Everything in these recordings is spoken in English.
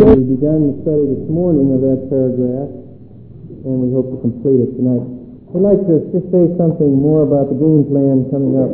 We began the study this morning of that paragraph, and we hope to complete it tonight. I'd like to just say something more about the game plan coming up.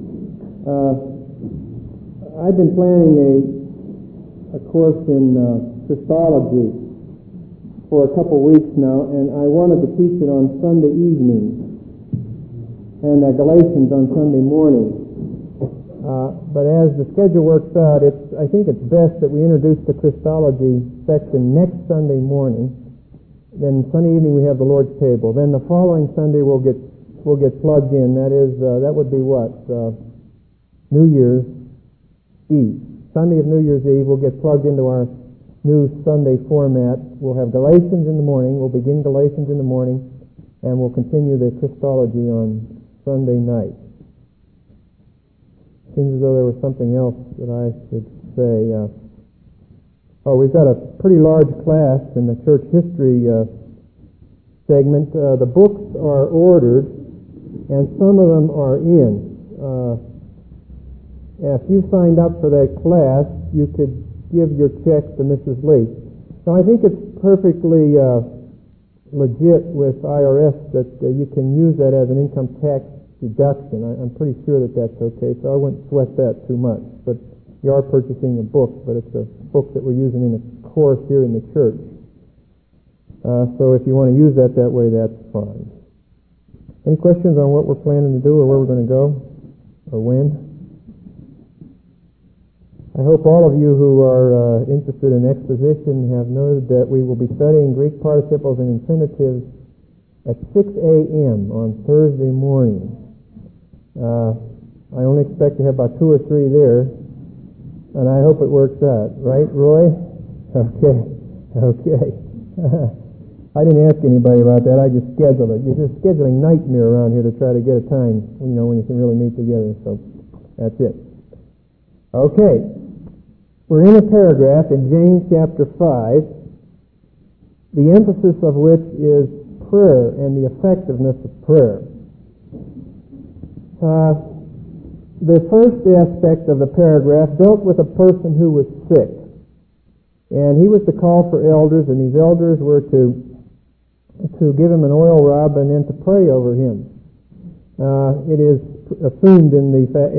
I've been planning a course in Christology for a couple weeks now, and I wanted to teach it on Sunday evening and Galatians on Sunday morning. But as the schedule works out, I think it's best that we introduce the Christology section next Sunday morning. Then Sunday evening we have the Lord's table. Then the following Sunday we'll get plugged in. That would be what? New Year's Eve. Sunday of New Year's Eve we'll get plugged into our new Sunday format. We'll have Galatians in the morning. We'll begin Galatians in the morning, and we'll continue the Christology on Sunday night. Seems as though there was something else that I should say. We've got a pretty large class in the church history segment. The books are ordered, and some of them are in. If you signed up for that class, you could give your check to Mrs. Lee. So I think it's perfectly legit with IRS that you can use that as an income tax deduction. I'm pretty sure that that's okay, so I wouldn't sweat that too much. But you are purchasing a book, but it's a book that we're using in a course here in the church. So if you want to use that way, that's fine. Any questions on what we're planning to do or where we're going to go or when? I hope all of you who are interested in exposition have noted that we will be studying Greek participles and infinitives at 6 a.m. on Thursday morning. I only expect to have about 2 or 3 there, and I hope it works out. Right, Roy? Okay. I didn't ask anybody about that. I just scheduled it. It's just a scheduling nightmare around here to try to get a time, when you can really meet together. So that's it. Okay. We're in a paragraph in James chapter 5, the emphasis of which is prayer and the effectiveness of prayer. The first aspect of the paragraph dealt with a person who was sick. And he was to call for elders, and these elders were to give him an oil rub and then to pray over him. It is assumed in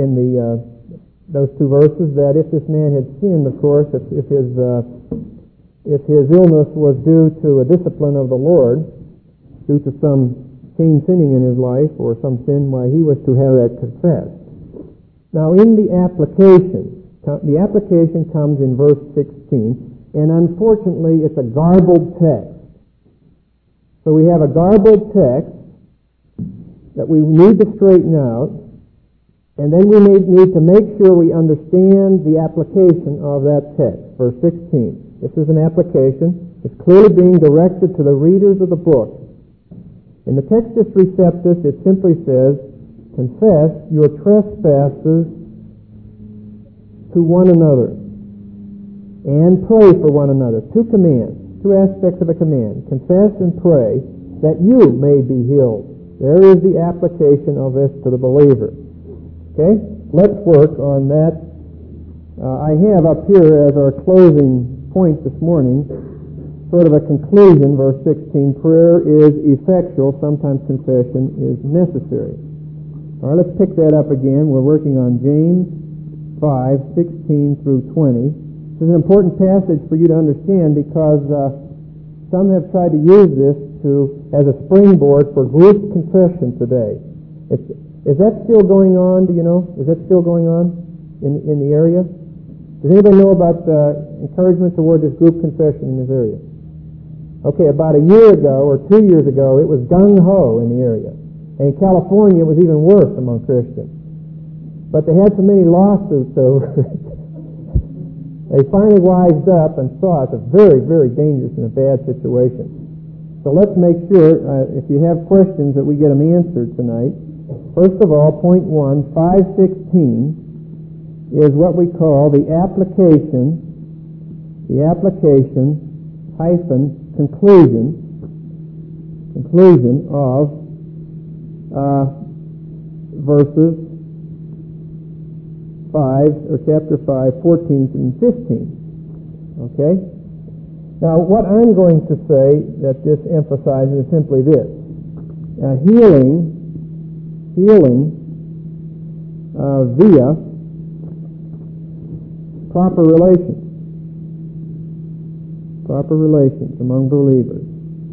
those 2 verses that if this man had sinned, of course, if his illness was due to a discipline of the Lord, due to some sinning in his life or some sin, why he was to have that confessed. Now in the application comes in verse 16, and unfortunately it's a garbled text. So we have a garbled text that we need to straighten out, and then we need to make sure we understand the application of that text. Verse 16. This is an application. It's clearly being directed to the readers of the book. In the Textus Receptus, it simply says, confess your trespasses to one another and pray for one another. 2 commands, 2 aspects of a command. Confess and pray that you may be healed. There is the application of this to the believer. Okay? Let's work on that. I have up here as our closing point this morning sort of a conclusion, verse 16, prayer is effectual, sometimes confession is necessary. All right, let's pick that up again. We're working on James 5, 16 through 20. This is an important passage for you to understand because some have tried to use this as a springboard for group confession today. Is that still going on, do you know? Is that still going on in the area? Does anybody know about encouragement toward this group confession in this area? Okay, about a year ago or 2 years ago, it was gung-ho in the area. And in California, it was even worse among Christians. But they had so many lawsuits over it. They finally wised up and saw it's a very, very dangerous and a bad situation. So let's make sure, if you have questions, that we get them answered tonight. First of all, point 1, 5:16 is what we call the application hyphen conclusion of verses 5, or chapter 5, 14 and 15. Okay? Now, what I'm going to say that this emphasizes is simply this. Healing via proper relations among believers.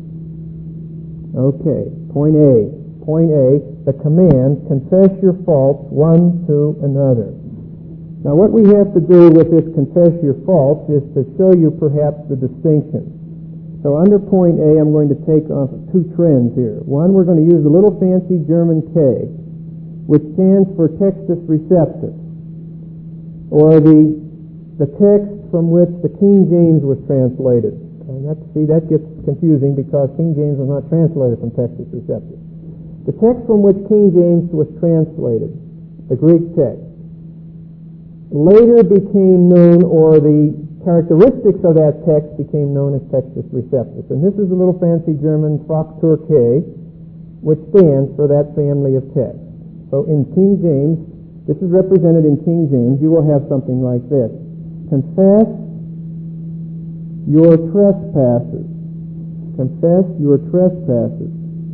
Okay, point A. Point A, the command, confess your faults one to another. Now what we have to do with this confess your faults is to show you perhaps the distinction. So under point A, I'm going to take off two trends here. One, we're going to use a little fancy German K, which stands for Textus Receptus, or the text from which the King James was translated. And that gets confusing because King James was not translated from Textus Receptus. The text from which King James was translated, the Greek text, later became known, or the characteristics of that text became known as Textus Receptus. And this is a little fancy German Fraktur K, which stands for that family of texts. So in King James, this is represented in King James, you will have something like this. Confess your trespasses. Confess your trespasses.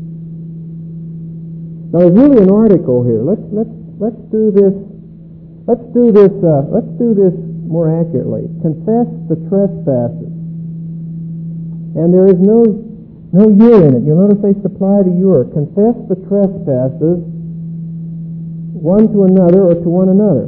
Now there's really an article here. Let's do this. Let's do this more accurately. Confess the trespasses. And there is no you in it. You'll notice they supply the your. Confess the trespasses one to another or to one another.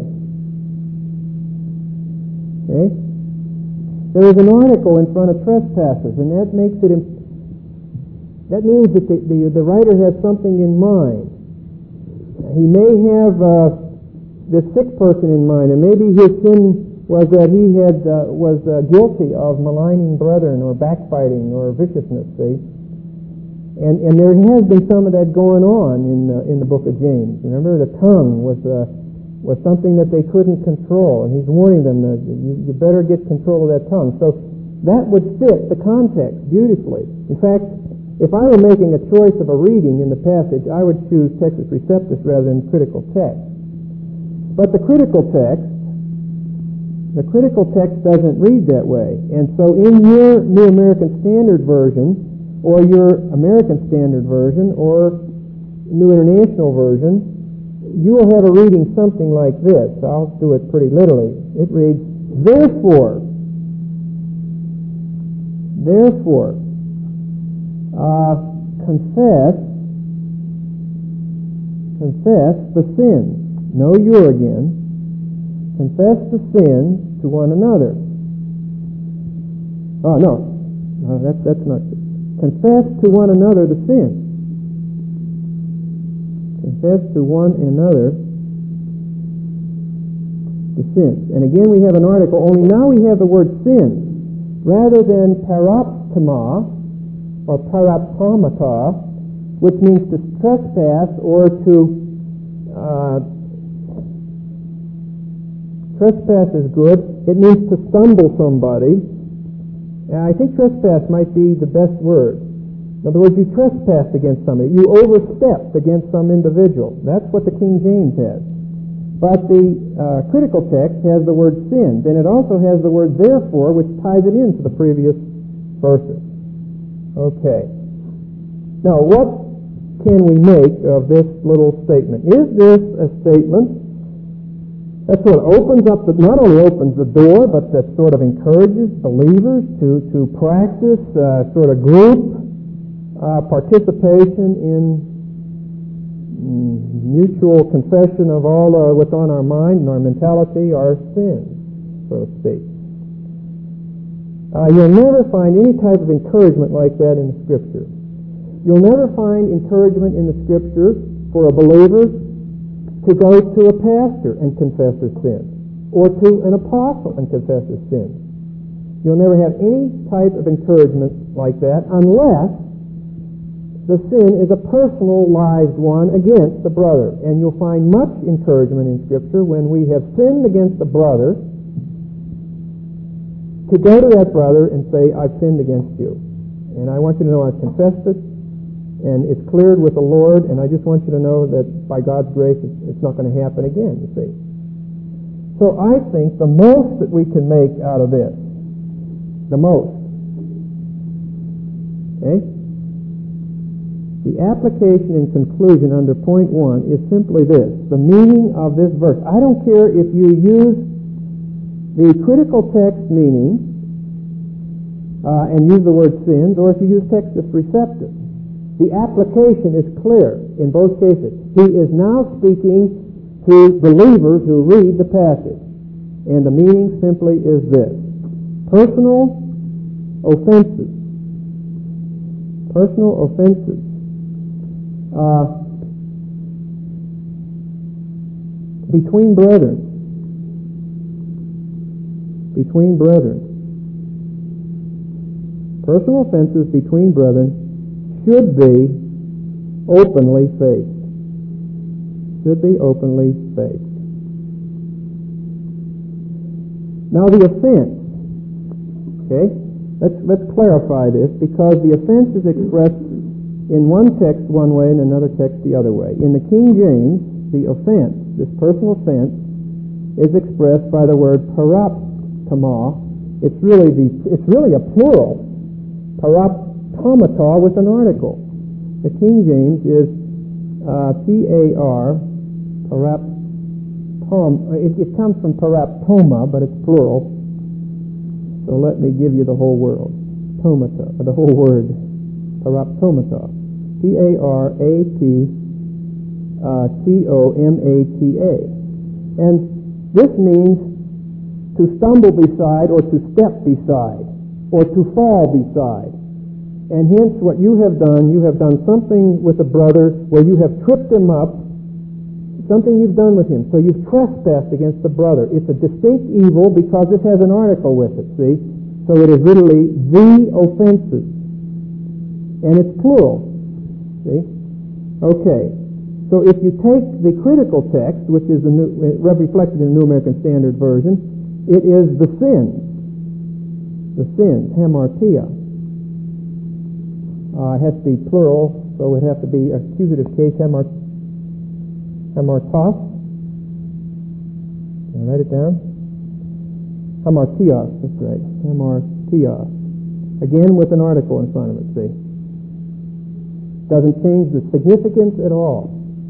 Okay? There is an article in front of trespasses, and that makes it. That means that the writer has something in mind. He may have this sick person in mind, and maybe his sin was that he was guilty of maligning brethren or backbiting or viciousness. See, and there has been some of that going on in the book of James. Remember, the tongue was something that they couldn't control, and he's warning them that you better get control of that tongue. So that would fit the context beautifully. In fact, if I were making a choice of a reading in the passage, I would choose Textus Receptus rather than critical text. But the critical text doesn't read that way. And so in your New American Standard Version, or your American Standard Version, or New International Version, you will have a reading something like this. I'll do it pretty literally. It reads, Therefore, confess the sins. No, you again. Confess the sins to one another. Oh, no. That's not good. Confess to one another the sins. Confess to one another the sins. And again we have an article, only now we have the word sins. Rather than paraptoma or paraptomata, which means to trespass or to trespass is good. It means to stumble somebody. And I think trespass might be the best word. In other words, you trespassed against somebody. You overstepped against some individual. That's what the King James has. But the critical text has the word sins, and it also has the word therefore, which ties it into the previous verses. Okay. Now, what can we make of this little statement? Is this a statement that sort of opens up, not only opens the door, but that sort of encourages believers to practice sort of group participation in mutual confession of all what's on our mind and our mentality, our sins, so to speak. You'll never find any type of encouragement like that in the Scripture. You'll never find encouragement in the Scriptures for a believer to go to a pastor and confess his sins, or to an apostle and confess his sins. You'll never have any type of encouragement like that unless the sin is a personalized one against the brother. And you'll find much encouragement in Scripture when we have sinned against a brother to go to that brother and say, I've sinned against you. And I want you to know I've confessed it, and it's cleared with the Lord, and I just want you to know that by God's grace it's not going to happen again, you see. So I think the most that we can make out of this, the most, Okay? The application and conclusion under point 1 is simply this: the meaning of this verse. I don't care if you use the critical text meaning and use the word sins, or if you use textus receptus. The application is clear in both cases. He is now speaking to believers who read the passage, and the meaning simply is this: personal offenses. Personal offenses. Between brethren. Between brethren. Personal offenses between brethren should be openly faced. Should be openly faced. Now the offense. Okay? Let's clarify this, because the offense is expressed in one text one way and another text the other way. In the King James, the offense, this personal offense, is expressed by the word paraptoma. It's really a plural. Paraptomata with an article. The King James is P-A-R, paraptom. It comes from paraptoma, but it's plural. So let me give you the whole word. Tomata, the whole word. Paraptomata. P-A-R-A-P-T-O-M-A-T-A. And this means to stumble beside, or to step beside, or to fall beside. And hence what you have done something with a brother where you have tripped him up, something you've done with him. So you've trespassed against the brother. It's a distinct evil because it has an article with it, see? So it is literally the offenses. And it's plural, see? Okay. So if you take the critical text, which is reflected in the New American Standard Version, it is the sins. The sins, hamartia. It has to be plural, so it would have to be accusative case, hamartos. Can I write it down? Hamartios, that's right. Hamartios. Again with an article in front of it, see? Doesn't change the significance at all.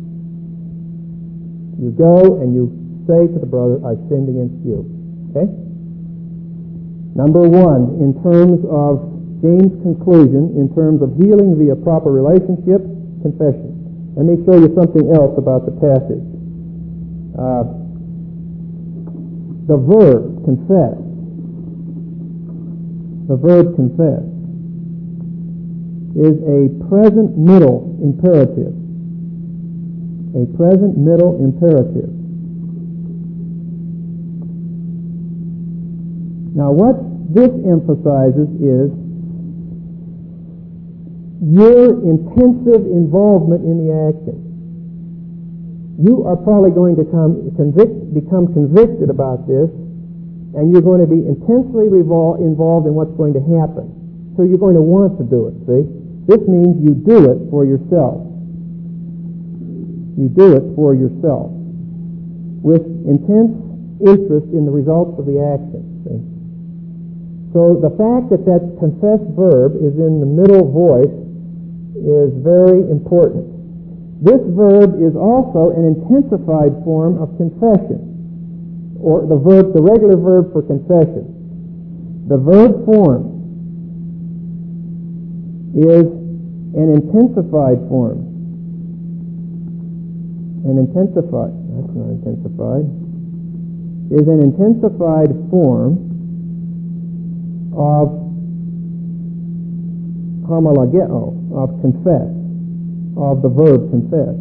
You go and you say to the brother, I sinned against you. Okay? Number 1, in terms of James' conclusion, in terms of healing via proper relationship, confession. Let me show you something else about the passage. The verb, confess. The verb, confess, is a present middle imperative. A present middle imperative. Now what this emphasizes is your intensive involvement in the action. You are probably going to become convicted about this, and you're going to be intensely involved in what's going to happen. So you're going to want to do it, see? This means you do it for yourself. You do it for yourself with intense interest in the results of the action, see? So the fact that that confessed verb is in the middle voice is very important. This verb is also an intensified form of confession, or the regular verb for confession. The verb form is an intensified form. Is an intensified form of homologeo, of confess, of the verb confess.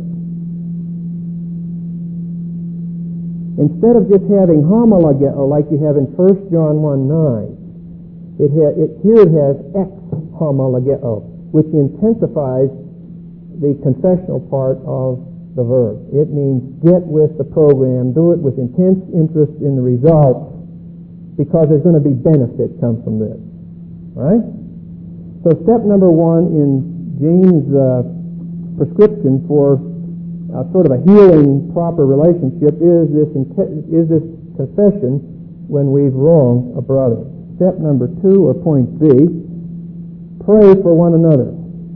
Instead of just having homologeo like you have in 1 John 1:9, here it has ex homologeo, which intensifies the confessional part of the verb. It means get with the program, do it with intense interest in the results, because there's going to be benefit come from this. Right? So step number 1 in James' prescription for sort of a healing proper relationship is this confession when we've wronged a brother. Step number 2, or point B, pray for one another.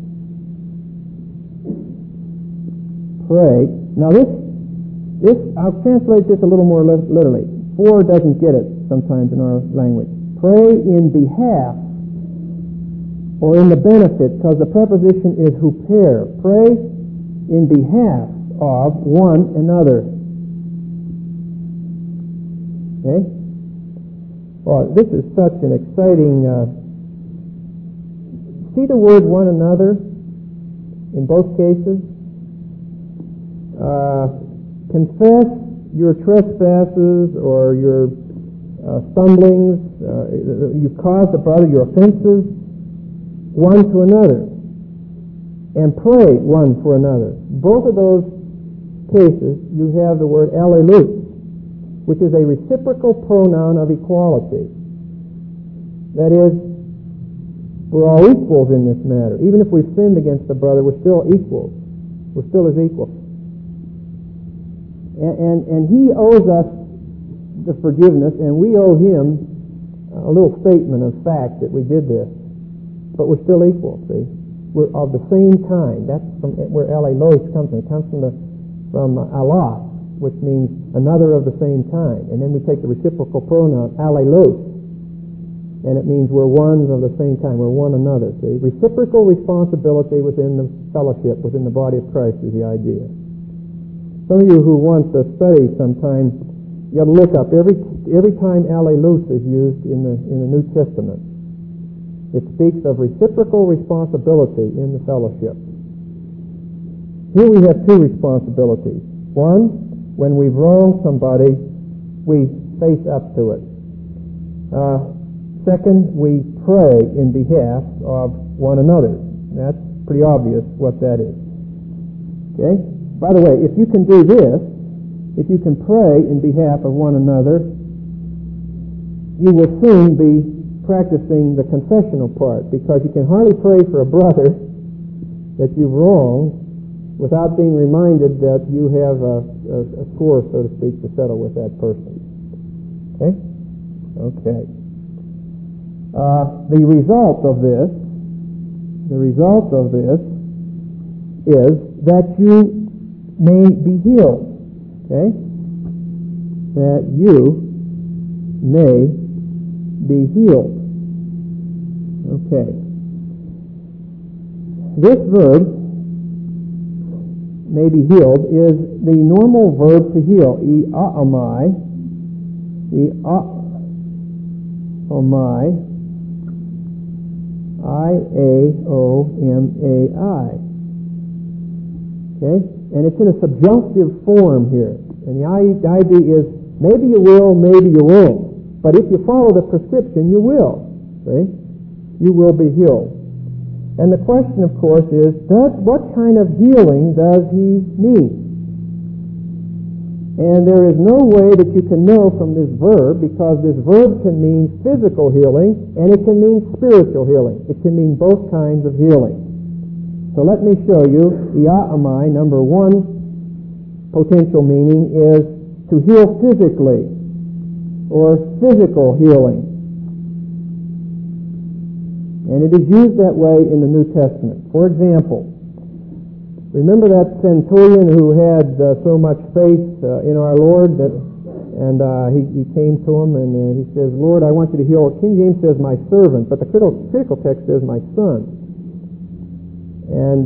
Pray. Now this I'll translate this a little more literally. For doesn't get it sometimes in our language. Pray in behalf or in the benefit, because the preposition is huper. Pray in behalf of one another. Okay? Well, this is such an exciting... see the word one another in both cases? Confess your trespasses or your stumblings. You caused a brother your offenses one to another. And pray one for another. Both of those cases, you have the word allelus, which is a reciprocal pronoun of equality. That is, we're all equals in this matter. Even if we've sinned against a brother, we're still equals. We're still his equals. And he owes us the forgiveness, and we owe him a little statement of fact that we did this. But we're still equal, see? We're of the same kind. That's from where allelus comes from. It comes from Allah, which means another of the same kind. And then we take the reciprocal pronoun, allelus, and it means we're ones of the same kind. We're one another, see? Reciprocal responsibility within the fellowship, within the body of Christ is the idea. Some of you who want to study sometime, you got to look up every time allelus is used in the New Testament. It speaks of reciprocal responsibility in the fellowship. Here we have two responsibilities. One, when we've wronged somebody, we face up to it. Second, we pray in behalf of one another. That's pretty obvious what that is. Okay? By the way, if you can do this, if you can pray in behalf of one another, you will soon be practicing the confessional part, because you can hardly pray for a brother that you've wronged without being reminded that you have a score, so to speak, to settle with that person. Okay? Okay. The result of this is that you may be healed. Okay? That you may be healed. Okay. This verb, may be healed, is the normal verb to heal. I-A-M-I. I-A-O-M-A-I. Okay? And it's in a subjunctive form here. And the idea is, maybe you will, maybe you won't. But if you follow the prescription, you will. See? You will be healed. And the question, of course, is, what kind of healing does he need? And there is no way that you can know from this verb, because this verb can mean physical healing, and it can mean spiritual healing. It can mean both kinds of healing. So let me show you, ia'amai, number one potential meaning is to heal physically, or physical healing. And it is used that way in the New Testament. For example, remember that centurion who had so much faith in our Lord that, and he came to him and he says, "Lord, I want you to heal." King James says, "my servant," but the critical text says, "my son." And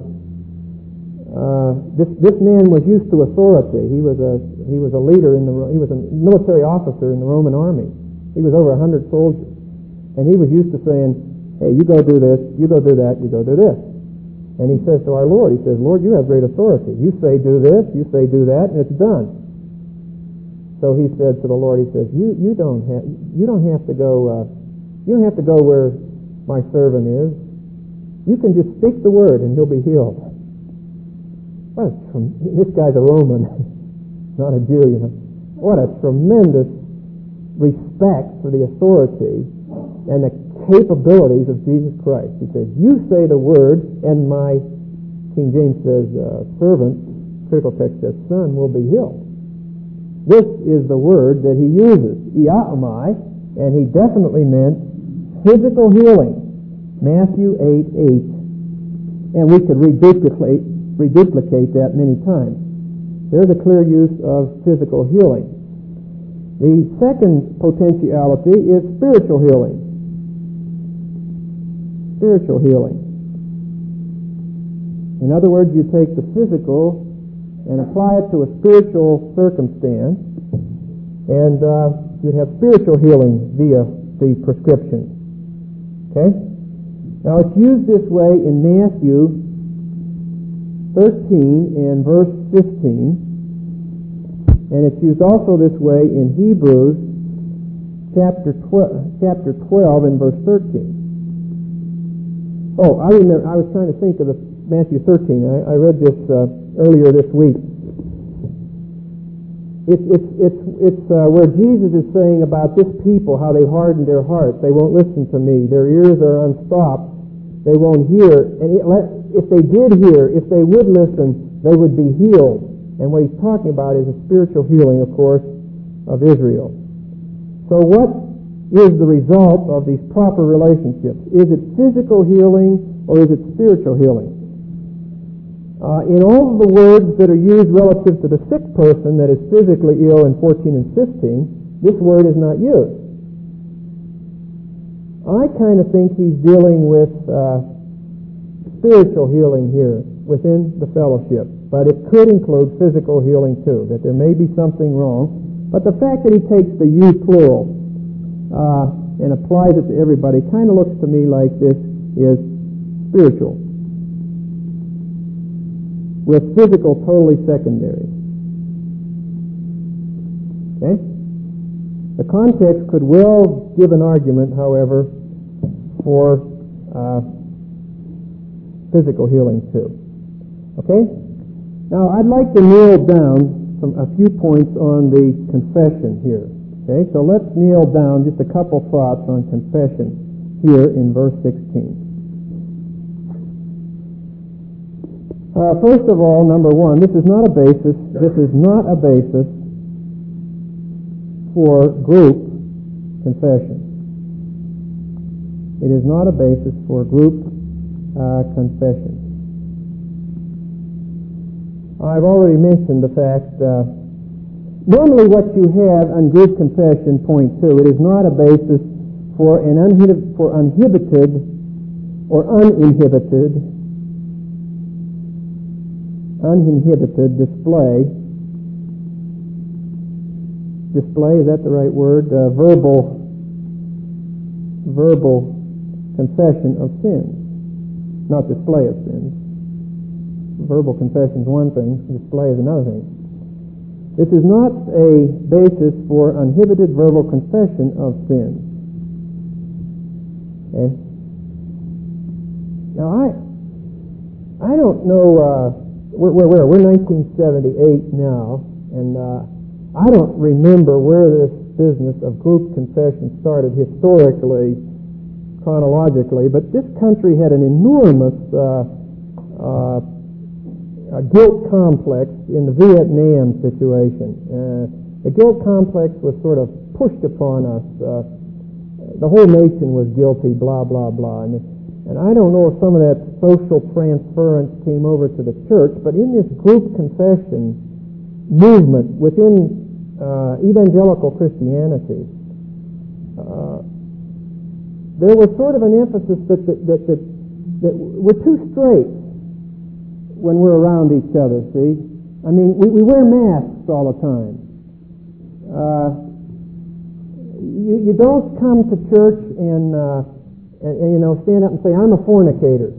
this man was used to authority. He was a leader he was a military officer in the Roman army. He was over 100 soldiers, and he was used to saying, "Hey, you go do this, you go do that, you go do this." And he says to our Lord, he says, "Lord, you have great authority. You say do this, you say do that, and it's done." So he said to the Lord, he says, "You don't have to go. You don't have to go where my servant is. You can just speak the word, and he'll be healed." This guy's a Roman, not a Jew. You know, what a tremendous respect for the authority and the capabilities of Jesus Christ. He says, "You say the word, and my," King James says, servant, critical text says, "son will be healed." This is the word that he uses, ia'amai, and he definitely meant physical healing. Matthew 8:8, and we could reduplicate that many times. There's a clear use of physical healing. The second potentiality is spiritual healing. Spiritual healing. In other words, you take the physical and apply it to a spiritual circumstance, and you'd have spiritual healing via the prescription. Okay? Now it's used this way in Matthew 13 and verse 15, and it's used also this way in Hebrews chapter 12 and verse 13. Oh, I remember, I was trying to think of the Matthew 13. I read this earlier this week. It's where Jesus is saying about this people, how they hardened their hearts. They won't listen to me. Their ears are unstopped. They won't hear. And if they did hear, if they would listen, they would be healed. And what he's talking about is a spiritual healing, of course, of Israel. So what is the result of these proper relationships? Is it physical healing or is it spiritual healing? In all of the words that are used relative to the sick person that is physically ill in 14 and 15, this word is not used. I kind of think he's dealing with spiritual healing here within the fellowship, but it could include physical healing too, that there may be something wrong. But the fact that he takes the you plural and applies it to everybody kind of looks to me like this is spiritual, with physical totally secondary. Okay? The context could well give an argument, however, for physical healing too. Okay? Now, I'd like to nail down a few points on the confession here. Okay? So let's nail down just a couple thoughts on confession here in verse 16. First of all, number one, this is not a basis for group confession. It is not a basis for group confession. I've already mentioned the fact, normally what you have on group confession, point 2, it is not a basis for an uninhibited display. Display, is that the right word? Verbal confession of sins, not display of sins. Verbal confession is one thing, display is another thing. This is not a basis for uninhibited verbal confession of sins. Okay? Now I don't know. We're 1978 now, and I don't remember where this business of group confession started historically, chronologically, but this country had an enormous guilt complex in the Vietnam situation. The guilt complex was sort of pushed upon us. The whole nation was guilty, blah, blah, blah. And I don't know if some of that social transference came over to the church, but in this group confession movement within evangelical Christianity, there was sort of an emphasis that we're too straight when we're around each other, see? I mean, we wear masks all the time. You don't come to church and stand up and say, I'm a fornicator.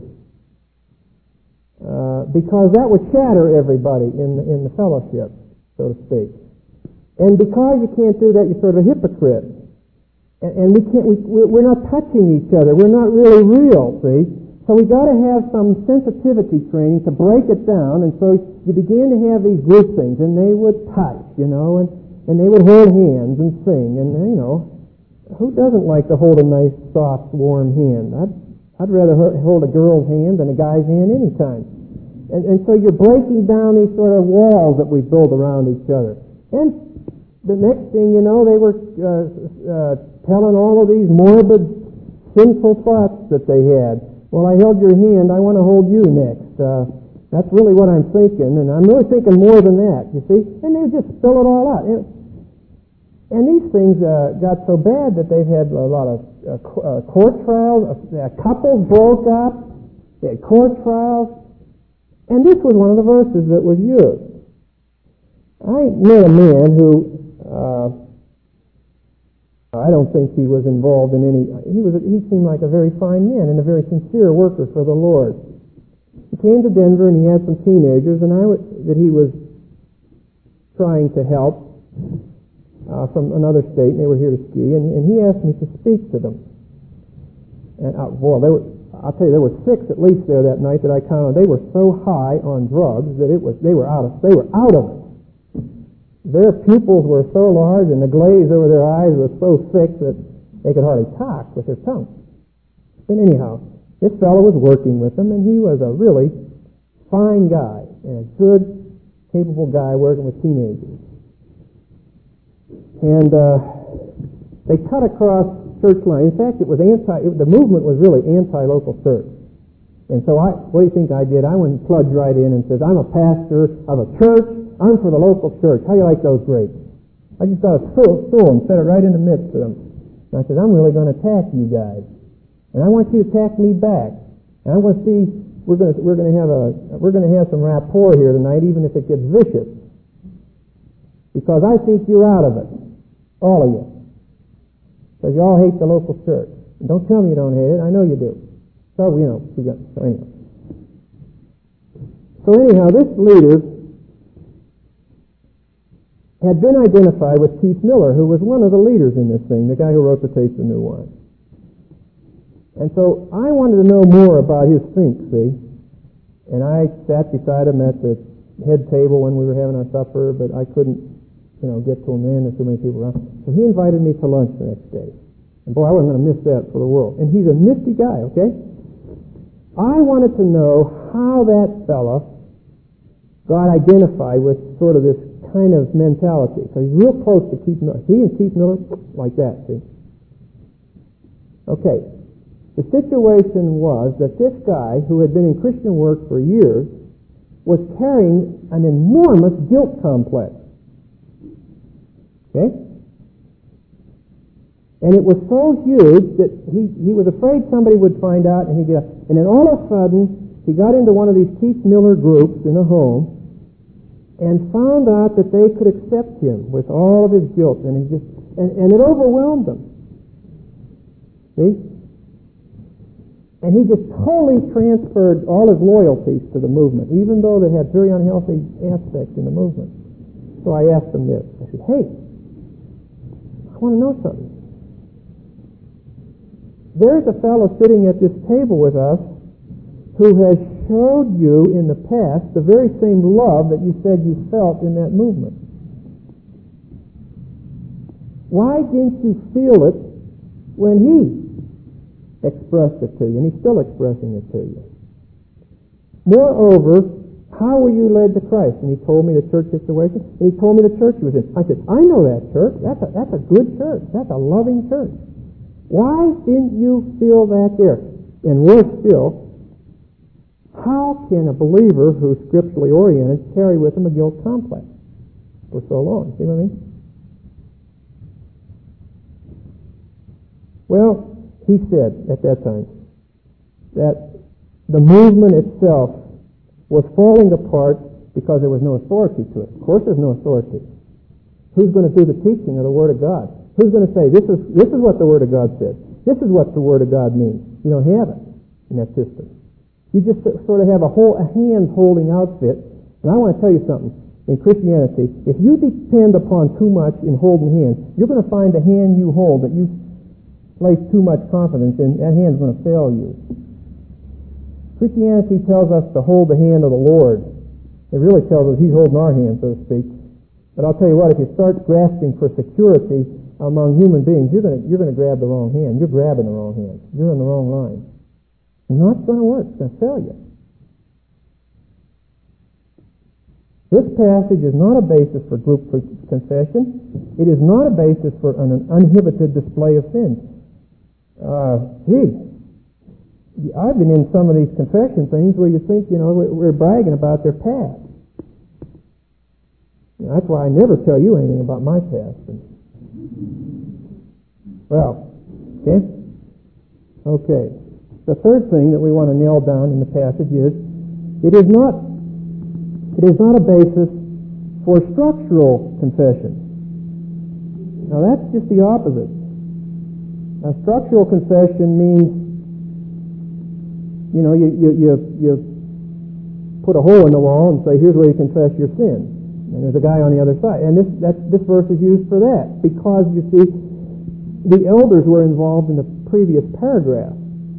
Because that would shatter everybody in the fellowship, so to speak. And because you can't do that, you're sort of a hypocrite. And we're not touching each other. We're not really real, see? So we got to have some sensitivity training to break it down, and so you began to have these group things, and they would touch, and they would hold hands and sing, and who doesn't like to hold a nice, soft, warm hand? I'd rather hold a girl's hand than a guy's hand anytime. And so you're breaking down these sort of walls that we build around each other. And the next thing you know, they were telling all of these morbid sinful thoughts that they had. Well, I held your hand, I want to hold you next. That's really what I'm thinking, and I'm really thinking more than that, you see? And they would just spill it all out. And these things got so bad that they've had a lot of court trials. Couples broke up. They had court trials. And this was one of the verses that was used. I met a man who, I don't think he was involved in any, he seemed like a very fine man and a very sincere worker for the Lord. He came to Denver and he had some teenagers that he was trying to help from another state, and they were here to ski, and he asked me to speak to them. And I'll tell you, there were 6 at least there that night that I counted. They were so high on drugs that they were out of it. Their pupils were so large and the glaze over their eyes was so thick that they could hardly talk with their tongue. But anyhow, this fellow was working with them, and he was a really fine guy and a good, capable guy working with teenagers. And they cut across church line. In fact, the movement was really anti-local church. And so what do you think I did? I went and plugged right in and said, I'm a pastor of a church. I'm for the local church. How do you like those grapes? I just got a stool and set it right in the midst of them. And I said, I'm really going to attack you guys. And I want you to attack me back. And I want to see, we're going to have some rapport here tonight, even if it gets vicious. Because I think you're out of it. All of you. Because you all hate the local church. And don't tell me you don't hate it. I know you do. So, So anyhow, this leader had been identified with Keith Miller, who was one of the leaders in this thing, the guy who wrote The Taste of New Wine. And so I wanted to know more about his think, see? And I sat beside him at the head table when we were having our supper, but I couldn't, get to him then. There's too many people around. So he invited me to lunch the next day. And boy, I wasn't going to miss that for the world. And he's a nifty guy, okay? I wanted to know how that fella got identified with sort of this kind of mentality. So he's real close to Keith Miller. He and Keith Miller, like that, see? Okay. The situation was that this guy, who had been in Christian work for years, was carrying an enormous guilt complex. Okay? And it was so huge that he was afraid somebody would find out, and then all of a sudden, he got into one of these Keith Miller groups in a home, and found out that they could accept him with all of his guilt, and it overwhelmed him. See? And he just totally transferred all his loyalties to the movement, even though they had very unhealthy aspects in the movement. So I asked him this. I said, hey, I want to know something. There's a fellow sitting at this table with us who has showed you in the past the very same love that you said you felt in that movement. Why didn't you feel it when he expressed it to you? And he's still expressing it to you. Moreover, how were you led to Christ? And he told me the church situation, and he told me the church he was in. I said, I know that church. That's a good church. That's a loving church. Why didn't you feel that there? And worse still, how can a believer who's scripturally oriented carry with him a guilt complex for so long? See what I mean? Well, he said at that time that the movement itself was falling apart because there was no authority to it. Of course there's no authority. Who's going to do the teaching of the Word of God? Who's going to say, this is what the Word of God says. This is what the Word of God means. You don't have it in that system. You just sort of have a hand-holding outfit. And I want to tell you something. In Christianity, if you depend upon too much in holding hands, you're going to find the hand you hold that you place too much confidence in, that hand's going to fail you. Christianity tells us to hold the hand of the Lord. It really tells us He's holding our hand, so to speak. But I'll tell you what, if you start grasping for security among human beings, you're going to grab the wrong hand. You're grabbing the wrong hand. You're in the wrong line. It's not going to work. It's going to fail you. This passage is not a basis for group confession. It is not a basis for an uninhibited display of sin. Gee, I've been in some of these confession things where you think, we're bragging about their past. That's why I never tell you anything about my past. Well, okay. The third thing that we want to nail down in the passage is it is not a basis for structural confession. Now that's just the opposite. A structural confession means, you put a hole in the wall and say, here's where you confess your sin. And there's a guy on the other side. And this verse is used for that because, you see, the elders were involved in the previous paragraph.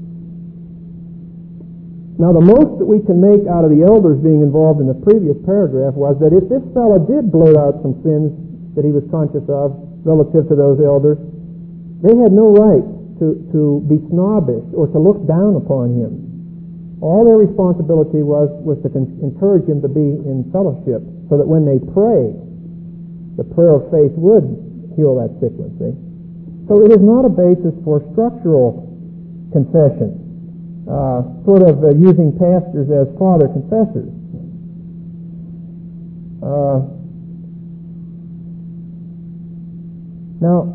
Now, the most that we can make out of the elders being involved in the previous paragraph was that if this fellow did blurt out some sins that he was conscious of relative to those elders, they had no right to be snobbish or to look down upon him. All their responsibility was to encourage him to be in fellowship so that when they prayed, the prayer of faith would heal that sickness. See? So it is not a basis for structural confession, using pastors as father confessors. Now,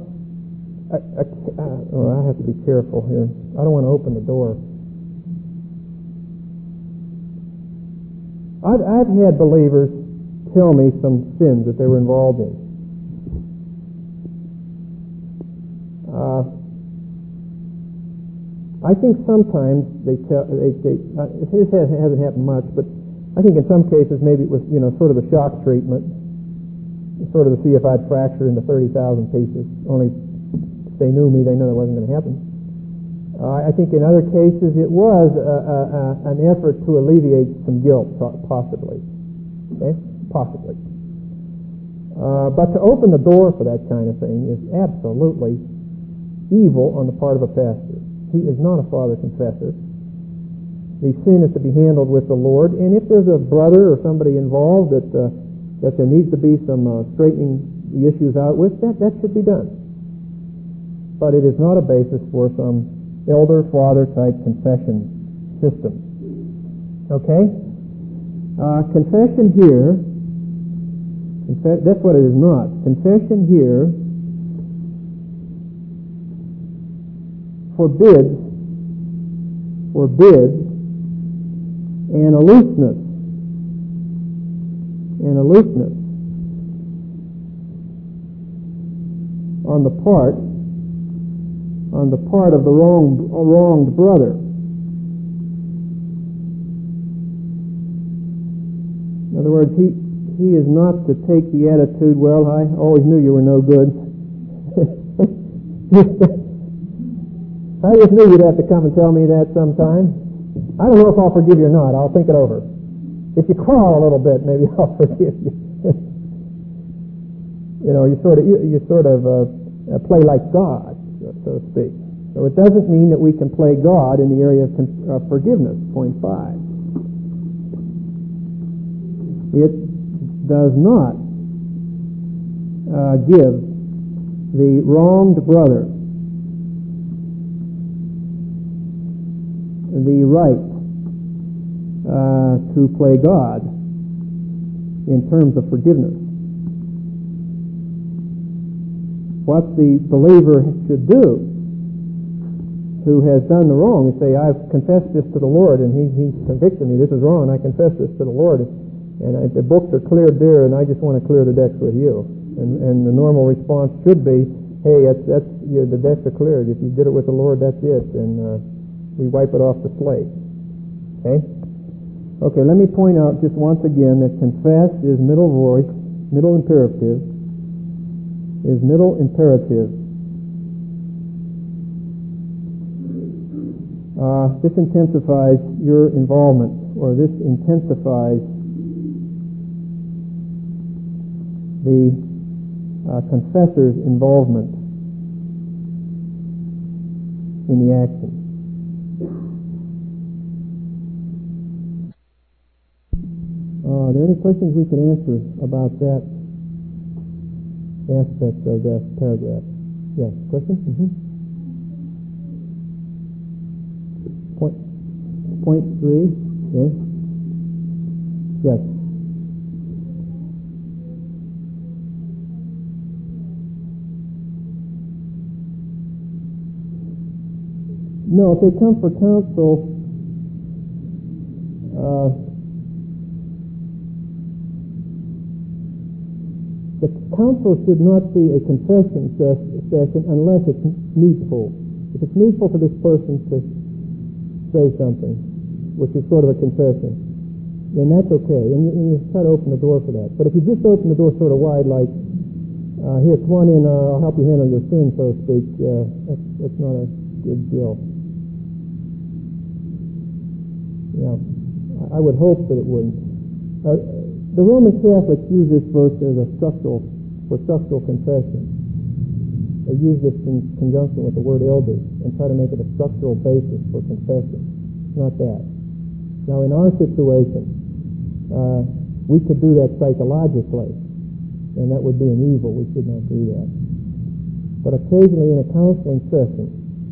I have to be careful here. I don't want to open the door. I've had believers tell me some sins that they were involved in. I think sometimes this hasn't happened much, but I think in some cases maybe it was sort of a shock treatment, sort of to see if I'd fracture into 30,000 pieces. Only if they knew me, they know that wasn't going to happen. I think in other cases it was an effort to alleviate some guilt, possibly. Okay? Possibly. But to open the door for that kind of thing is absolutely evil on the part of a pastor. He is not a father confessor. The sin is to be handled with the Lord, and if there's a brother or somebody involved that there needs to be some straightening the issues out with, that should be done. But it is not a basis for some elder-father type confession system. Okay? Confession here, that's what it is not. Confession here forbids an aloofness on the part of the wronged brother. In other words, he is not to take the attitude, well, I always knew you were no good. I just knew you'd have to come and tell me that sometime. I don't know if I'll forgive you or not. I'll think it over. If you crawl a little bit, maybe I'll forgive you. You sort of play like God, so to speak. So it doesn't mean that we can play God in the area of forgiveness. Point 5. It does not give the wronged brother the right to play God in terms of forgiveness. What the believer should do, who has done the wrong, is say, I've confessed this to the Lord, and He convicted me. This is wrong. I confess this to the Lord, and the books are cleared there, and I just want to clear the decks with you. And the normal response should be, hey, the decks are cleared. If you did it with the Lord, that's it, and we wipe it off the slate. Okay? Okay, let me point out just once again that confess is middle voice, middle imperative, is middle imperative. This intensifies your involvement, or this intensifies the confessor's involvement in the action. Are there any questions we can answer about that aspect of that paragraph? Yes, question? point 3. Okay. Yes. No, if they come for counsel, the counsel should not be a confession session unless it's needful. If it's needful for this person to say something, which is sort of a confession, then that's okay, and you try to open the door for that. But if you just open the door sort of wide, like, here, come on in, I'll help you handle your sin, so to speak, that's not a good deal. Yeah, I would hope that it wouldn't. The Roman Catholics use this verse as for structural confession. They use this in conjunction with the word elders and try to make it a structural basis for confession. It's not that. Now, in our situation, we could do that psychologically, and that would be an evil. We should not do that. But occasionally in a counseling session,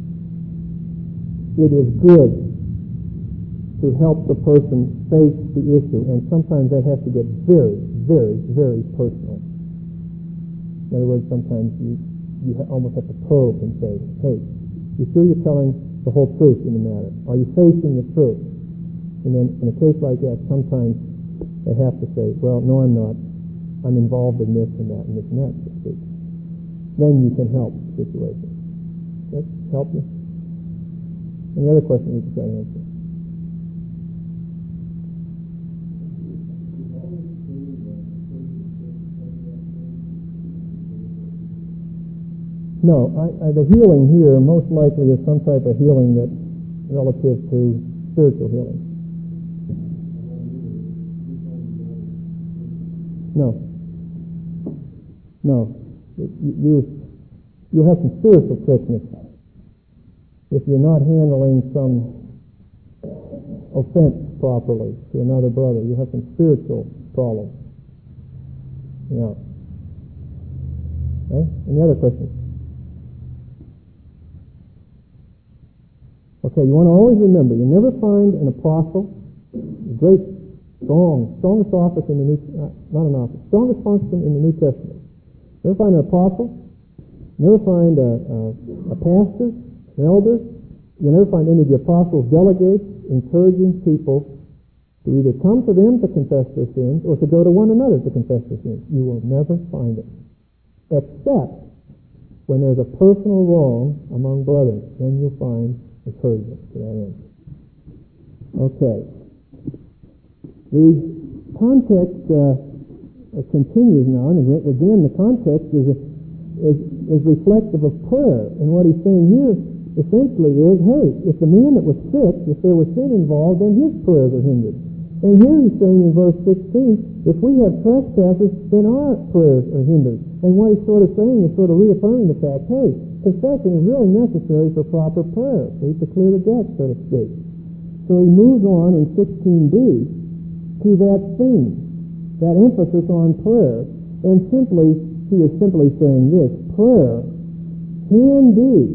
it is good to help the person face the issue, and sometimes that has to get very, very, very personal. In other words, sometimes you almost have to probe and say, hey, you sure you're telling the whole truth in the matter? Are you facing the truth? And then in a case like that, sometimes they have to say, well, no, I'm not. I'm involved in this and that and this and that, so to speak. Then you can help the situation. That help you? Any other question we can try to answer? No, the healing here most likely is some type of healing that relative to spiritual healing. No. You'll have some spiritual sickness if you're not handling some offense properly to another brother. You have some spiritual problems. Yeah. Okay? Any other questions? Okay, you want to always remember, you never find an apostle, a great, strongest office in the New, not an office, strongest function in the New Testament. You never find an apostle, you never find a pastor, an elder, you never find any of the apostles' delegates encouraging people to either come to them to confess their sins or to go to one another to confess their sins. You will never find it. Except when there's a personal wrong among brothers, then you'll find encouragement to that end. Okay. The context continues now, and again, the context is reflective of prayer. And what he's saying here essentially is, hey, if the man that was sick, if there was sin involved, then his prayers are hindered. And here he's saying in verse 16, if we have trespasses, then our prayers are hindered. And what he's sort of saying is sort of reaffirming the fact, hey, confession is really necessary for proper prayer, see, to clear the debt, so to speak. So he moves on in 16b to that theme, that emphasis on prayer, and he is simply saying this: prayer can be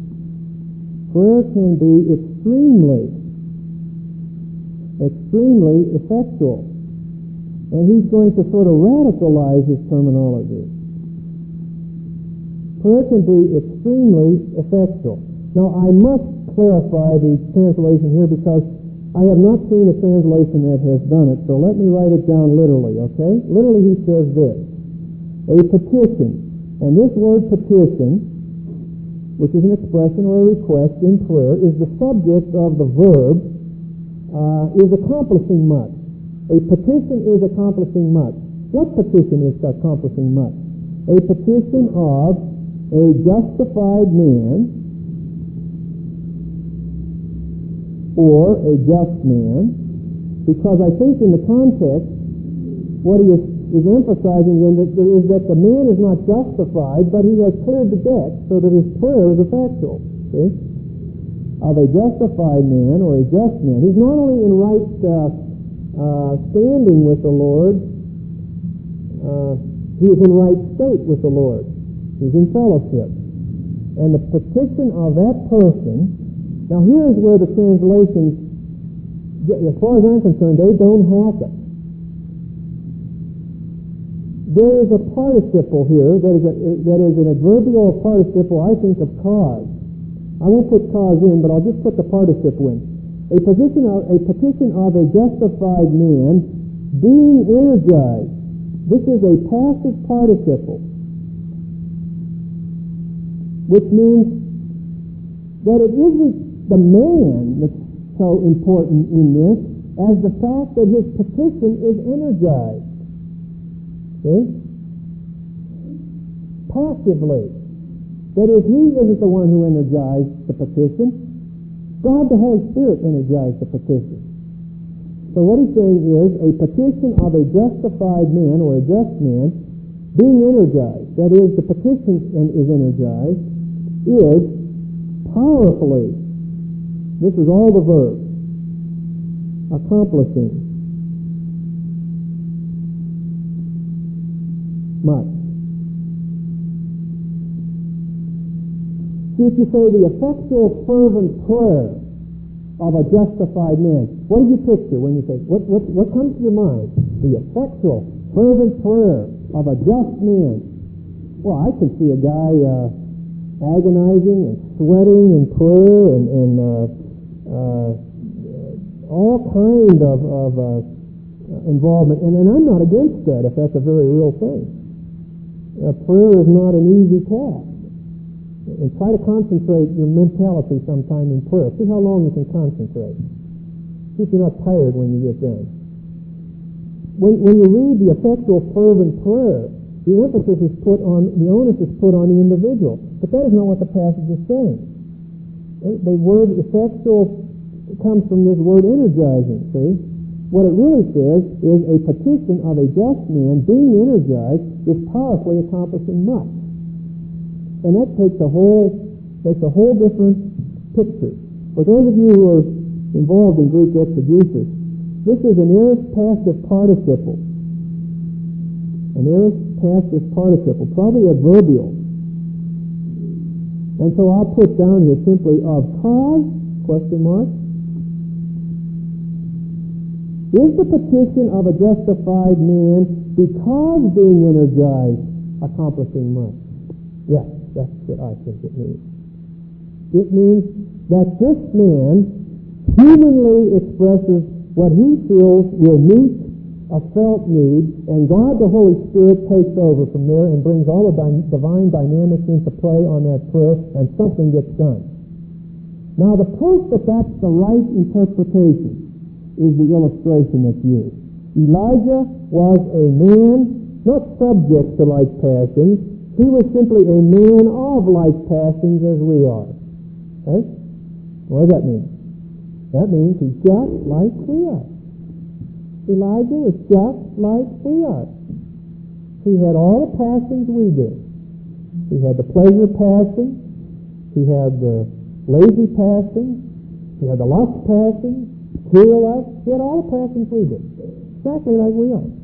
extremely effectual. And he's going to sort of radicalize his terminology. Prayer can be extremely effectual. Now, I must clarify the translation here because I have not seen a translation that has done it, so let me write it down literally, okay? Literally he says this: a petition. And this word petition, which is an expression or a request in prayer, is the subject of the verb, is accomplishing much. A petition is accomplishing much. What petition is accomplishing much? A petition of a justified man or a just man, because I think in the context what he is emphasizing then is that the man is not justified, but he has cleared the debt so that his prayer is effectual. See? Of a justified man or a just man. He's not only in right standing with the Lord, he is in right state with the Lord. He's in fellowship. And the petition of that person, now here's where the translations As far as I'm concerned, they don't hack it. There is a participle here that is an adverbial participle, I think, of cause. I won't put cause in, but I'll just put the participle in. A petition of a justified man being energized. This is a passive participle, which means that it isn't the man that's so important in this as the fact that his petition is energized. See? Passively. That is, he isn't the one who energized the petition. God the Holy Spirit energized the petition. So what he's saying is a petition of a justified man or a just man being energized, that is, the petition is energized, is powerfully, this is all the verbs, accomplishing much. See, if you say the effectual fervent prayer of a justified man, what do you picture when you say, what comes to your mind? The effectual fervent prayer of a just man. Well, I can see a guy agonizing and sweating in prayer and all kind of involvement. And I'm not against that if that's a very real thing. Prayer is not an easy task. And try to concentrate your mentality sometime in prayer. See how long you can concentrate. See if you're not tired when you get done. When you read the effectual fervent prayer, the onus is put on the individual. But that is not what the passage is saying. The word effectual comes from this word energizing, see? What it really says is a petition of a just man being energized is powerfully accomplishing much. And that takes a whole different picture. For those of you who are involved in Greek exegesis, this is an aorist passive participle. An aorist passive participle, probably adverbial. And so I'll put down here simply of cause, question mark. Is the petition of a justified man because being energized accomplishing much? Yes. That's what I think it means. It means that this man humanly expresses what he feels will meet a felt need, and God the Holy Spirit takes over from there and brings all the divine dynamics into play on that prayer, and something gets done. Now, the proof that that's the right interpretation is the illustration that's used. Elijah was a man not subject to like passions. He was simply a man of like passions as we are. Okay? What does that mean? That means he's just like we are. Elijah was just like we are. He had all the passions we do. He had the pleasure passion. He had the lazy passion. He had the lust passion. Material lust. He had all the passions we do. Exactly like we are.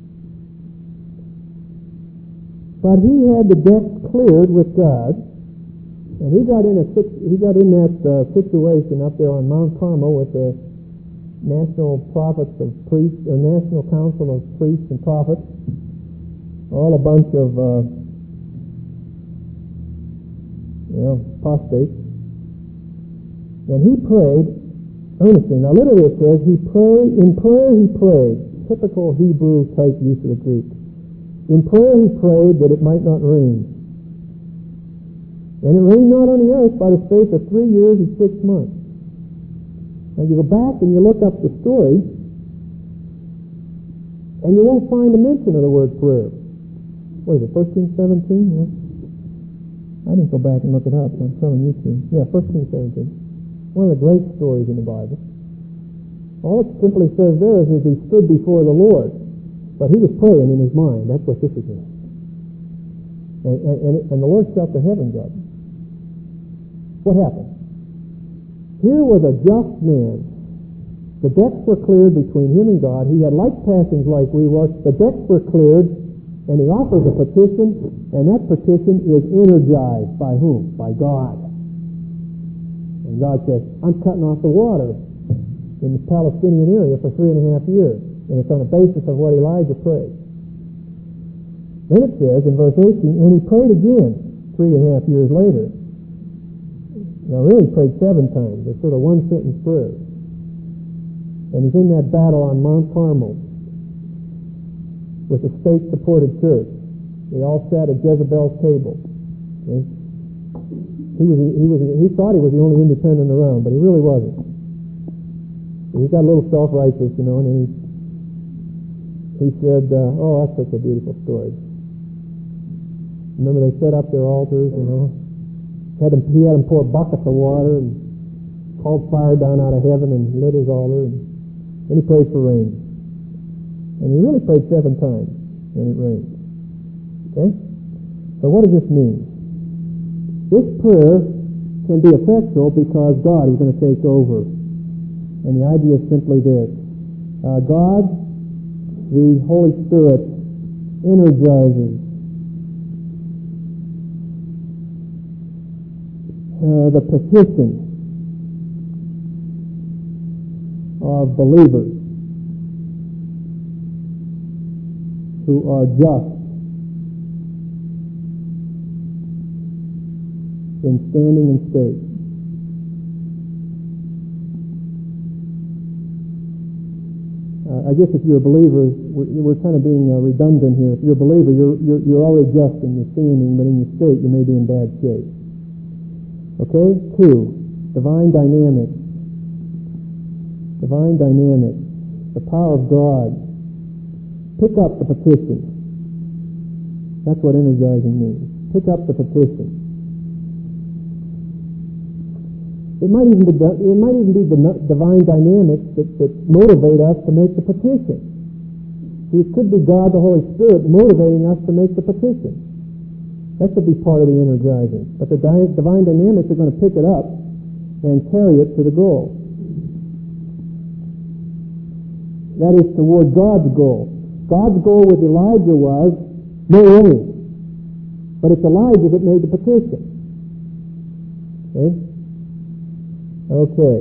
But he had the decks cleared with God, and he got in that situation up there on Mount Carmel with the National Council of Priests and Prophets, all a bunch of apostates, and he prayed earnestly. Now, literally it says he prayed. Typical Hebrew type use of the Greek. In prayer he prayed that it might not rain. And it rained not on the earth by the space of 3 years and 6 months. Now you go back and you look up the story, and you won't find a mention of the word prayer. What is it, 1 Kings 17? Yeah. I didn't go back and look it up, so I'm telling you to. Yeah, 1 Kings 17. One of the great stories in the Bible. All it simply says there is he stood before the Lord. But he was praying in his mind. That's what this is. And the Lord shut the heavens up. What happened? Here was a just man. The decks were cleared between him and God. He had like passions like we were. The decks were cleared, and he offers a petition, and that petition is energized by whom? By God. And God says, I'm cutting off the water in the Palestinian area for 3.5 years. And it's on the basis of what Elijah prayed. Then it says in verse 18, and he prayed again 3.5 years later. Now really prayed 7 times. They're sort of one-sentence prayers. And he's in that battle on Mount Carmel with the state-supported church. They all sat at Jezebel's table. Okay? He thought he was the only independent around, but he really wasn't. He got a little self-righteous, and then he said, oh, that's such a beautiful story. Remember they set up their altars, he had them pour buckets of water and called fire down out of heaven and lit his altar, and then he prayed for rain. And he really prayed 7 times, and it rained. Okay? So what does this mean? This prayer can be effectual because God is going to take over. And the idea is simply this. God, the Holy Spirit, energizes the petition of believers who are just in standing and state. I guess if you're a believer, we're kind of being redundant here. If you're a believer, you're already just in your standing, but in your state, you may be in bad shape. Okay? 2, divine dynamics. Divine dynamics. The power of God. Pick up the petition. That's what energizing means. Pick up the petition. It might even be the divine dynamics that motivate us to make the petition. See, it could be God, the Holy Spirit, motivating us to make the petition. That could be part of the energizing. But the divine dynamics are going to pick it up and carry it to the goal. That is toward God's goal. God's goal with Elijah was no rain. But it's Elijah that made the petition. Okay.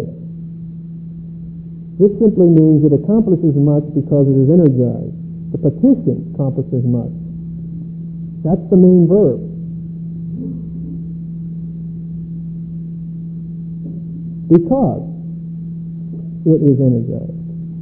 This simply means it accomplishes much because it is energized. The petition accomplishes much. That's the main verb. Because it is energized.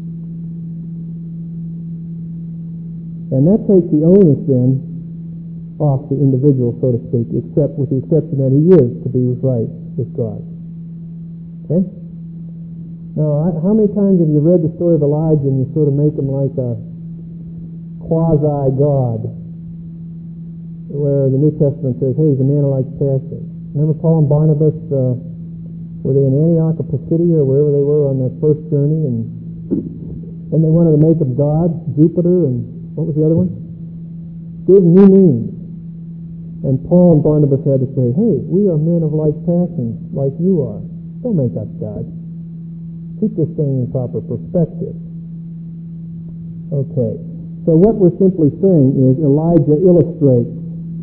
And that takes the onus then off the individual, so to speak, except with the exception that he is to be right with God. Okay? Now, how many times have you read the story of Elijah and you sort of make him like a quasi-God, where the New Testament says, hey, he's a man who likes fasting. Remember Paul and Barnabas, were they in Antioch or Pisidia or wherever they were on their first journey, and they wanted to make him God, Jupiter, and what was the other one? Give new names. And Paul and Barnabas had to say, hey, we are men of like passions, like you are. Don't make us God. Keep this thing in proper perspective. Okay. So what we're simply saying is Elijah illustrates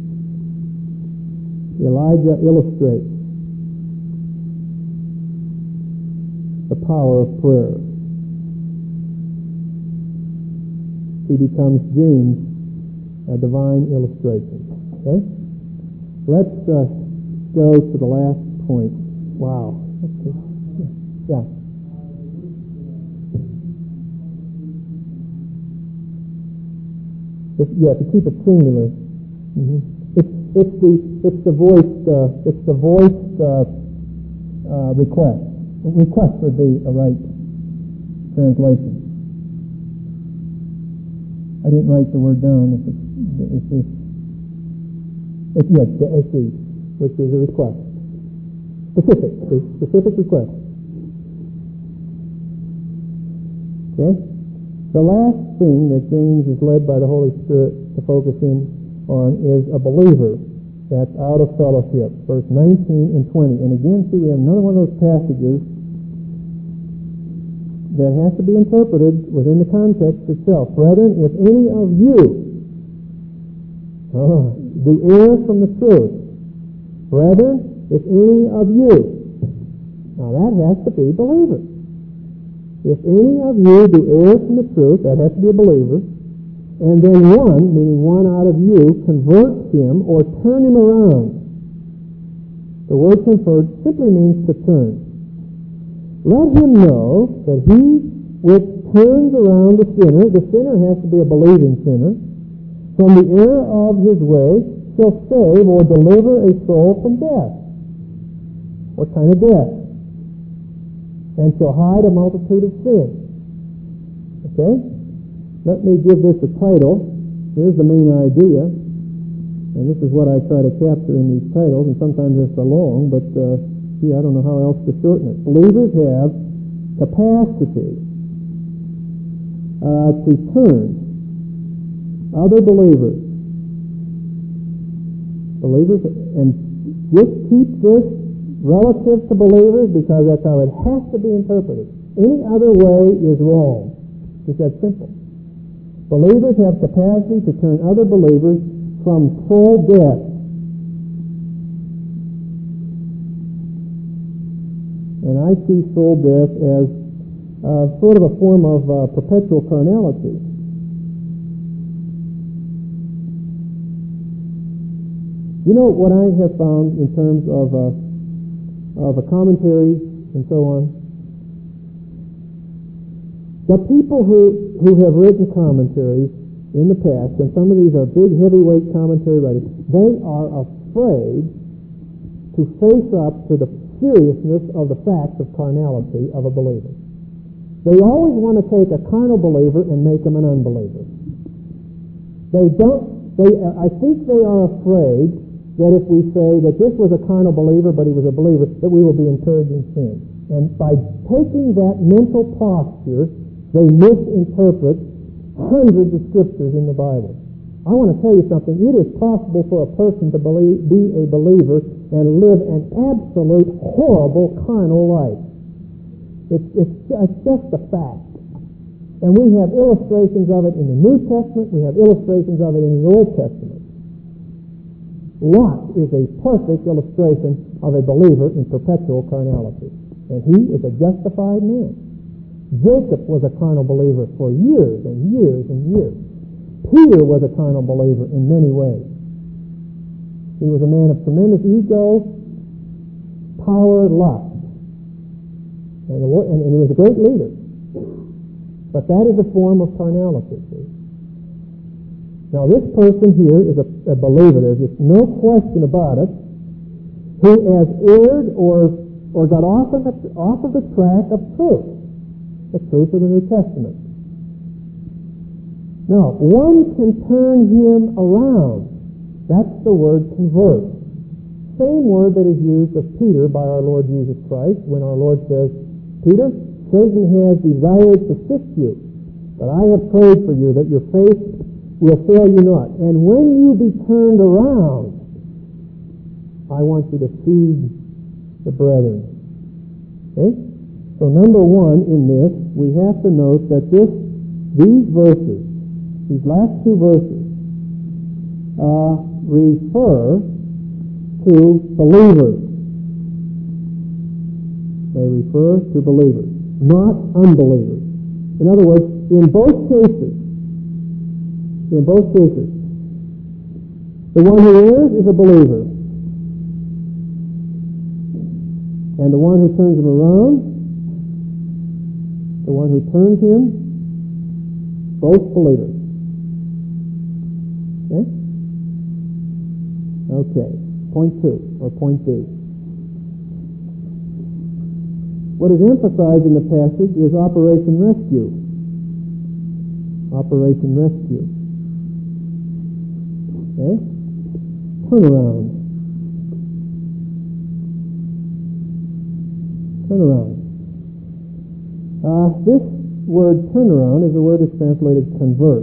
the power of prayer. He becomes James, a divine illustration. Okay? Let's go to the last point. Wow. Okay. Yeah. To keep it singular. Mm-hmm. It's the voiced request. Request would be a right translation. I didn't write the word down. It's which is a request. Specific request. Okay? The last thing that James is led by the Holy Spirit to focus in on is a believer that's out of fellowship. Verse 19 and 20. And again, see, we have another one of those passages that has to be interpreted within the context itself. Brethren, if any of you do err from the truth, brethren, if any of you, now that has to be believers. If any of you do err from the truth, that has to be a believer, and then one, meaning one out of you, converts him or turn him around. The word convert simply means to turn. Let him know that he which turns around the sinner has to be a believing sinner, from the error of his way, shall save or deliver a soul from death. What kind of death? And shall hide a multitude of sins. Okay? Let me give this a title. Here's the main idea. And this is what I try to capture in these titles, and sometimes it's so long, but I don't know how else to shorten it. Believers have capacity to turn other believers. Believers, and just keep this relative to believers because that's how it has to be interpreted. Any other way is wrong. It's that simple. Believers have capacity to turn other believers from full death. And I see soul death as sort of a form of perpetual carnality. You know what I have found in terms of a commentary and so on? The people who have written commentaries in the past, and some of these are big heavyweight commentary writers, they are afraid to face up to the seriousness of the fact of carnality of a believer. They always want to take a carnal believer and make him an unbeliever. I think they are afraid that if we say that this was a carnal believer but he was a believer, that we will be encouraging sin. And by taking that mental posture, they misinterpret hundreds of scriptures in the Bible. I want to tell you something. It is possible for a person to be a believer and live an absolute horrible carnal life. It's just a fact. And we have illustrations of it in the New Testament. We have illustrations of it in the Old Testament. Lot is a perfect illustration of a believer in perpetual carnality. And he is a justified man. Jacob was a carnal believer for years and years and years. Peter was a carnal believer in many ways. He was a man of tremendous ego, power, lust. And he was a great leader. But that is a form of carnality. See? Now this person here is a believer. There's just no question about it, who has erred or got off of the track of truth, the truth of the New Testament. Now, one can turn him around. That's the word convert. Same word that is used of Peter by our Lord Jesus Christ when our Lord says, Peter, Satan has desired to sift you, but I have prayed for you that your faith will fail you not. And when you be turned around, I want you to feed the brethren. Okay? So number one in this, we have to note that these verses, these last two verses, refer to believers. They refer to believers, not unbelievers. In other words, in both cases, the one who errs is a believer. And the one who turns him around, the one who turns him, both believers. Okay. Point 2, or point B. What is emphasized in the passage is Operation Rescue. Operation Rescue. Okay? Turnaround. Turnaround. This word turnaround is the word that's translated convert.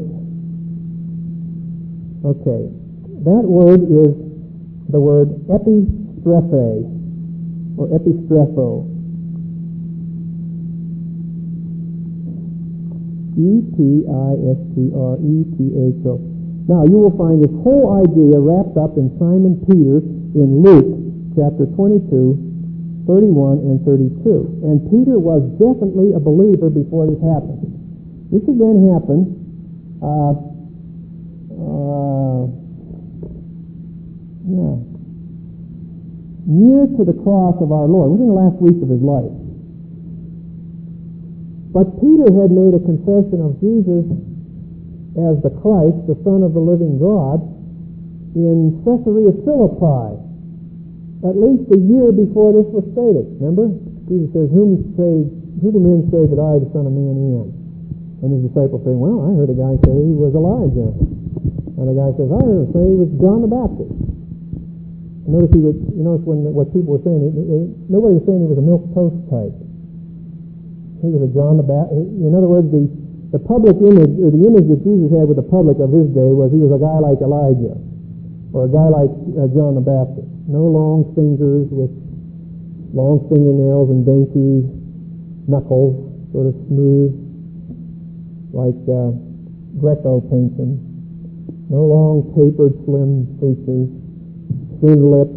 Okay. That word is the word epistrophe, or epistrepho. E-P-I-S-T-R-E-P-H-O. Now, you will find this whole idea wrapped up in Simon Peter in Luke chapter 22 31 and 32. And Peter was definitely a believer before this happened. This again happened near to the cross of our Lord, within the last week of his life. But Peter had made a confession of Jesus as the Christ, the Son of the living God, in Caesarea Philippi, at least a year before this was stated. Remember? Jesus says, who do men say that I, the Son of Man, am? And his disciples say, well, I heard a guy say he was Elijah. Another guy says, I heard him say he was John the Baptist. Notice what people were saying. Nobody was saying he was a milk toast type. He was a John the Baptist. In other words, the public image, or the image that Jesus had with the public of his day, was he was a guy like Elijah, or a guy like John the Baptist. No long fingers with long fingernails and dainty knuckles, sort of smooth, like Greco paints them. No long, tapered, slim features, thin lips.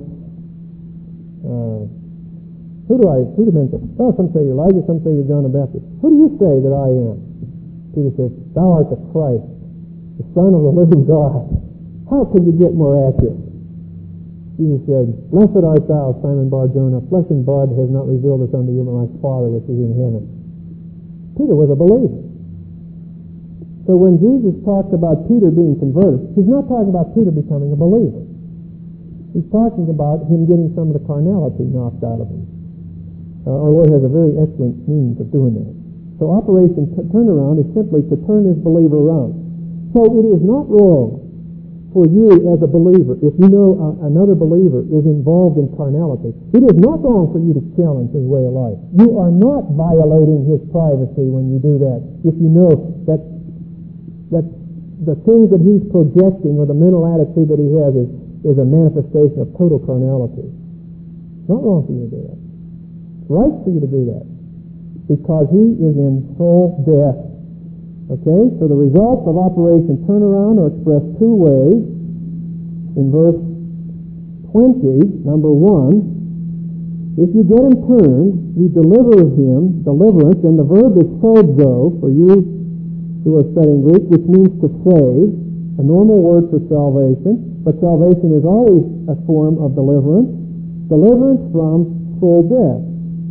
Who do men say? Oh, some say you're Elijah, some say you're John the Baptist. Who do you say that I am? Peter says, thou art the Christ, the Son of the living God. How could you get more accurate? Jesus said, blessed art thou, Simon Bar-Jonah. Flesh and blood has not revealed this unto you, but my Father which is in heaven. Peter was a believer. So when Jesus talks about Peter being converted, he's not talking about Peter becoming a believer. He's talking about him getting some of the carnality knocked out of him. Our Lord has a very excellent means of doing that. So Operation Turnaround is simply to turn this believer around. So it is not wrong for you as a believer, if you know another believer is involved in carnality, it is not wrong for you to challenge his way of life. You are not violating his privacy when you do that. If you know that the things that he's projecting or the mental attitude that he has is a manifestation of total carnality. It's not wrong for you to do that. It's right for you to do that because he is in soul death. Okay, so the results of Operation Turnaround are expressed two ways. In verse 20, number 1, if you get him turned, you deliver him, deliverance, and the verb is sozo for you who are studying Greek, which means to save, a normal word for salvation, but salvation is always a form of deliverance from soul death.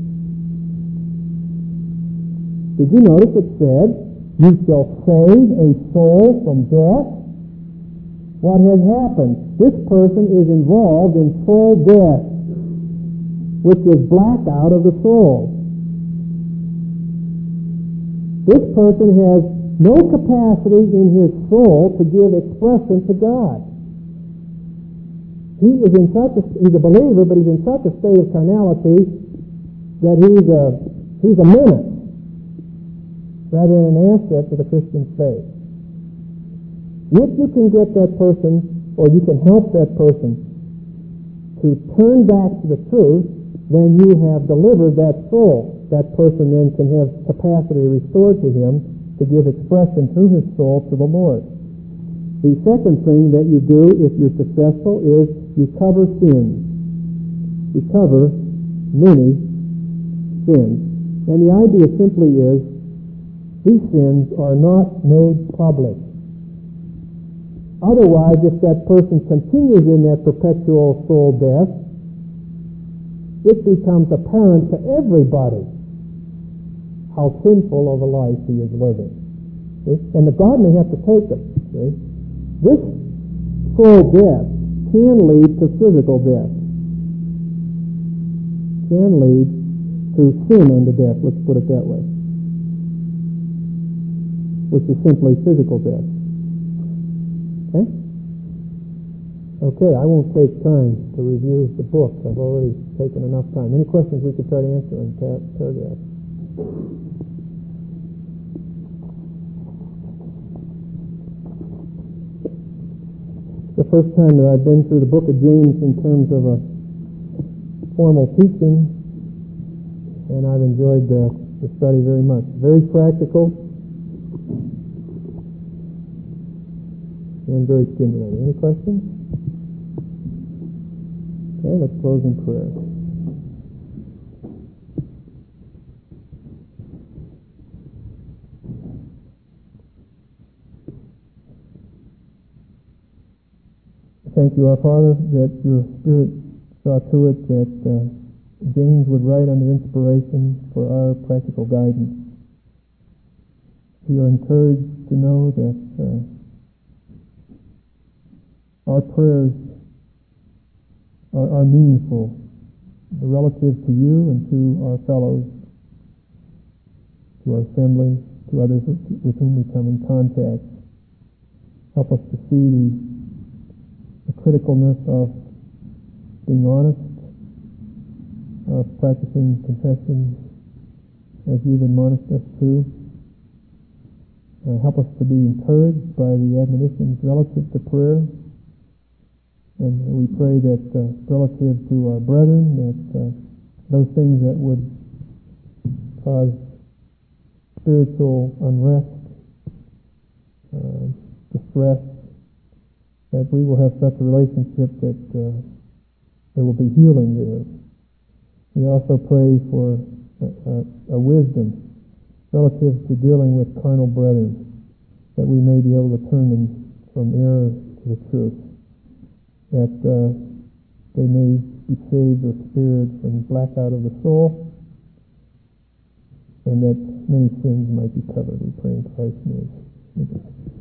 Did you notice it said, you shall save a soul from death? What has happened? This person is involved in soul death, which is blackout of the soul. This person has no capacity in his soul to give expression to God. He's a believer, but he's in such a state of carnality that he's a menace rather than an asset to the Christian faith. If you can get that person, or you can help that person to turn back to the truth, then you have delivered that soul. That person then can have capacity restored to him to give expression through his soul to the Lord. The second thing that you do if you're successful is you cover sins. You cover many sins. And the idea simply is these sins are not made public. Otherwise, if that person continues in that perpetual soul death, it becomes apparent to everybody how sinful of a life he is living. See? And the God may have to take it. See? This soul death can lead to physical death. Can lead to sin unto death, let's put it that way, which is simply physical death. Okay? Okay, I won't take time to review the book. I've already taken enough time. Any questions we could try to answer in paragraph? The first time that I've been through the book of James in terms of a formal teaching, and I've enjoyed the study very much. Very practical and very stimulating. Any questions? Okay, let's close in prayer. thank you, our Father, that your Spirit saw to it that James would write under inspiration for our practical guidance. We are encouraged to know that our prayers are meaningful, relative to you and to our fellows, to our assembly, to others with whom we come in contact. Help us to see the criticalness of being honest, of practicing confession as you've admonished us to. Help us to be encouraged by the admonitions relative to prayer. And we pray that relative to our brethren, that those things that would cause spiritual unrest, distress, that we will have such a relationship that there will be healing there. We also pray for a wisdom relative to dealing with carnal brethren, that we may be able to turn them from error to the truth, that they may be saved or spared from blackout of the soul, and that many sins might be covered. We pray in Christ's name.